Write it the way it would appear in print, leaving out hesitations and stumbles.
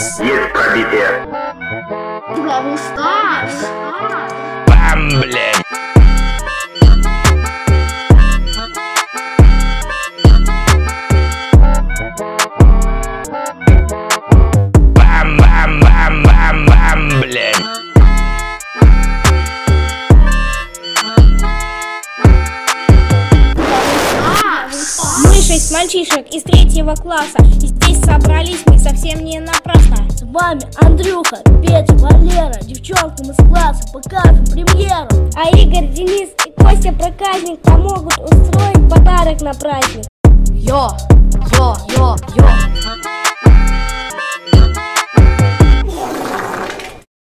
Есть пробитие. Бравл Старс. Бам, блядь. Бам, блядь. Мы 6 мальчишек из 3-го класса, и здесь собрались мы совсем не напрасно. С вами Андрюха, Петя, Валера, девчонкам из класса покажем премьеру. А Игорь, Денис и Костя проказник помогут устроить подарок на праздник. Йо.